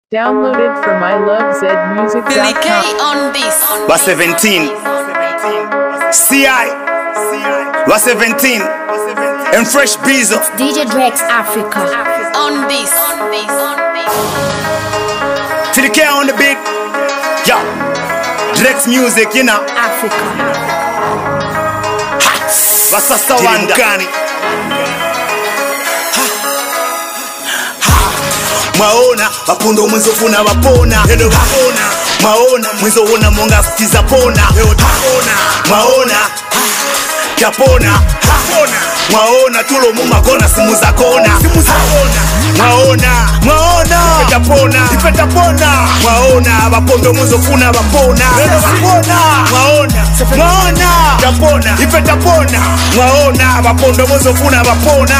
Downloaded from Billy K ilovezmusic.com. on this. Was 17 CI Was 17 and Fresh Bezo DJ Drex Africa. On this. to the K on the beat. Yo, Drex music, you know. Africa. Wasasa wanda Mwaona wapundo mwenzo funa wapona. Hello wapona. Mwaona mwenzo wona monga skiza pona. Hello tapona. Mwaona yapona. Hapona. Mwaona tulo muma kona simu za kona. Simu za kona. Mwaona yapona. Ipeta pona. Mwaona wapundo mwenzo funa wapona. Hello wapona. Mwaona yapona. Ipeta pona. Mwaona wapundo mwenzo funa wapona.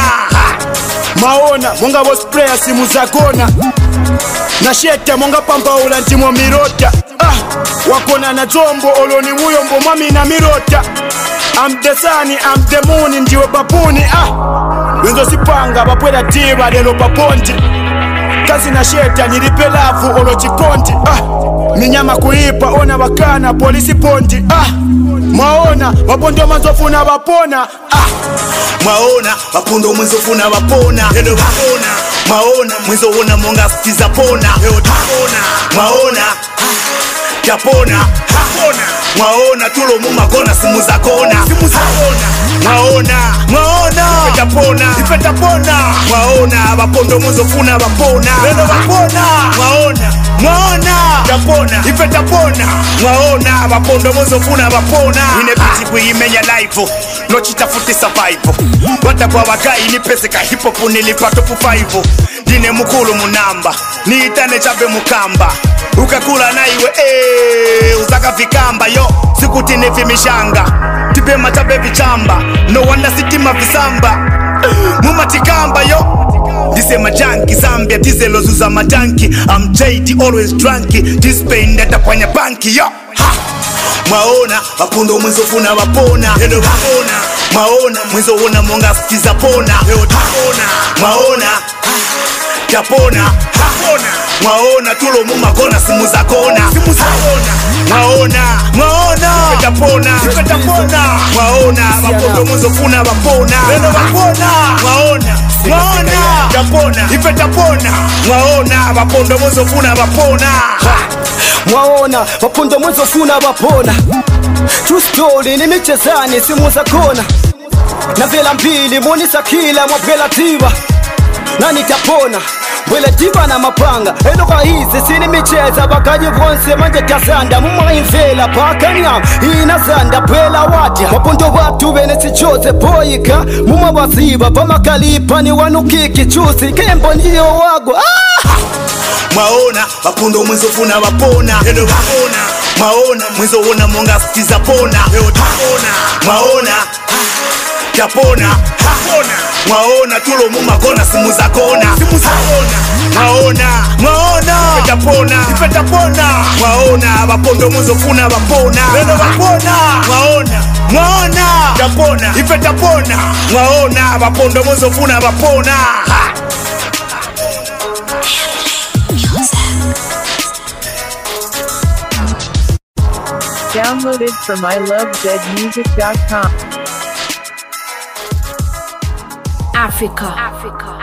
Maona monga bo sprayer simu za kona na sheta monga pampaula ntimo mirota wakona na zombo oloni muyombo mami na mirota I'm the sun, I'm the moon ndiwe babuni wenzo sipanga bapwela tiba lelo paponti kazi na sheta nilipe lafu olo chikonti minyama kuipa ona wakana polisi ponti maona wapondo manzofuna wapona Mwaona wapundo mwenzo funa wapona. Hello wapona. Mwaona mwenzo wona monga skiza pona. Hello tapona. Mwaona yapona. Hapona. Mwaona tulo muma kona simu za kona. Simu za kona. Mwaona yapona. Ipeta pona. Mwaona wapundo mwenzo funa wapona. Hello wapona. Mwaona yapona. Ipeta pona. Mwaona wapundo mwenzo funa wapona. Ine biti kuimenya live. Nochitafuti survival. Watakwa wakai ni peseka hip hop nilipata pu 5. Dine mukulu munamba niitane chabe mukamba ukakula na iwe uzaka vikamba yo sikutine vimishanga tibe matabe vichamba no wonder sitima visamba mumatikamba yo dise majanki Zambia dizelo zuza majanki I'm JD always drunky this pain that apanya banki yo Mwaona wapundo mwenzo funa wapona. Hello wapona. Mwaona mwenzo wona monga skiza pona. Hello tapona. Mwaona yapona. Hapona. Mwaona tulo muma kona simu za kona. Simu za kona. Mwaona yapona. Ipeta pona. Mwaona wapundo mwenzo funa wapona. Hello wapona. Mwaona yapona. Ipeta pona. Mwaona wapundo mwenzo funa wapona. Mwaona wapundo mwenzo funa wapona. True story ni michezani simu za kona na vela mbili monisa kila mwapela tiba na nitapona mbele tiba na mapanga eno kwa hizi sini micheza bakaji vonse manje kazanda muma imvela pakanya inazanda pwela wadia wapundo watu vene sichoze poika muma waziba pamakalipa ni wanukiki chusi kembo niyo wagwa Mwaona wapundo mwenzo funa wapona. Hello wapona. Mwaona mwenzo wona monga skiza pona. Hello tapona. Mwaona yapona. Hapona. Mwaona tulo muma kona simu za kona. Simu za kona. Mwaona yapona. Ipeta pona. Mwaona wapundo mwenzo funa wapona. Hello wapona. Mwaona yapona. Ipeta pona. Mwaona wapundo mwenzo funa wapona. Downloaded from ilovezmusic.com. Africa.